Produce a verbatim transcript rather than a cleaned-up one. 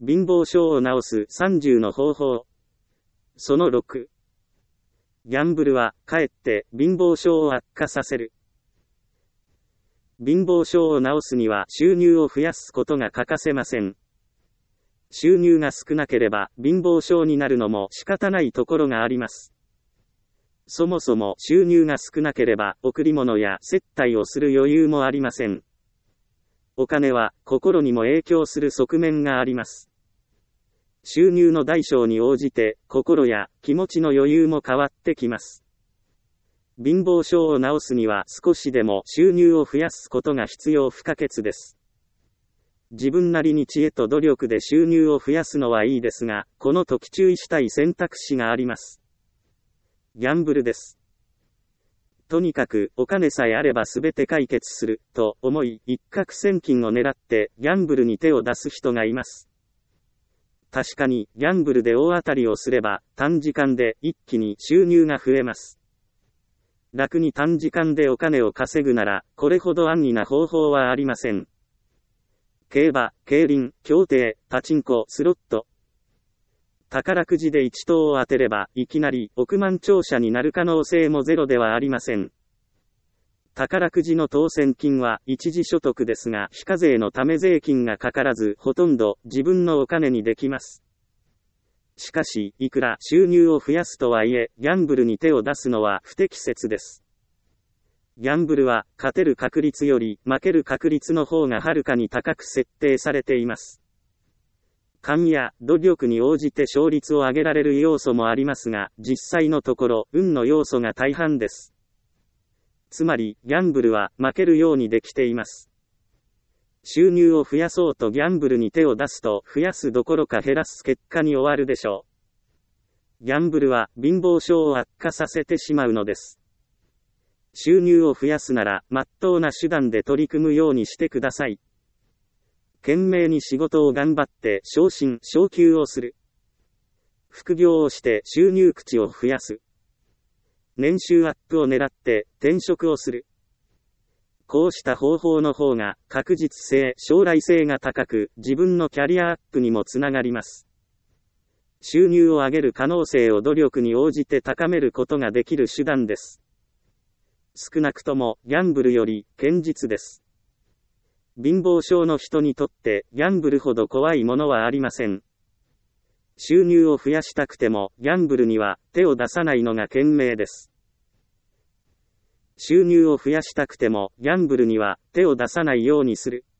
貧乏症を治すさんじゅうの方法。そのろく。ギャンブルは、かえって貧乏症を悪化させる。貧乏症を治すには収入を増やすことが欠かせません。収入が少なければ貧乏症になるのも仕方ないところがあります。そもそも収入が少なければ贈り物や接待をする余裕もありません。お金は心にも影響する側面があります。収入の大小に応じて心や気持ちの余裕も変わってきます。貧乏症を治すには少しでも収入を増やすことが必要不可欠です。自分なりに知恵と努力で収入を増やすのはいいですが、この時注意したい選択肢があります。ギャンブルです。とにかくお金さえあれば全て解決すると思い、一攫千金を狙ってギャンブルに手を出す人がいます。確かにギャンブルで大当たりをすれば短時間で一気に収入が増えます。楽に短時間でお金を稼ぐならこれほど安易な方法はありません。競馬、競輪、競艇、パチンコ、スロット。宝くじで一等を当てれば、いきなり億万長者になる可能性もゼロではありません。宝くじの当選金は一時所得ですが、非課税のため税金がかからず、ほとんど自分のお金にできます。しかし、いくら収入を増やすとはいえ、ギャンブルに手を出すのは不適切です。ギャンブルは、勝てる確率より負ける確率の方がはるかに高く設定されています。勘や努力に応じて勝率を上げられる要素もありますが、実際のところ、運の要素が大半です。つまり、ギャンブルは負けるようにできています。収入を増やそうとギャンブルに手を出すと、増やすどころか減らす結果に終わるでしょう。ギャンブルは貧乏症を悪化させてしまうのです。収入を増やすなら、真っ当な手段で取り組むようにしてください。懸命に仕事を頑張って昇進、昇給をする。副業をして収入口を増やす。年収アップを狙って転職をする。こうした方法の方が確実性、将来性が高く、自分のキャリアアップにもつながります。収入を上げる可能性を努力に応じて高めることができる手段です。少なくともギャンブルより堅実です。貧乏症の人にとってギャンブルほど怖いものはありません。収入を増やしたくてもギャンブルには手を出さないのが賢明です。収入を増やしたくてもギャンブルには手を出さないようにする。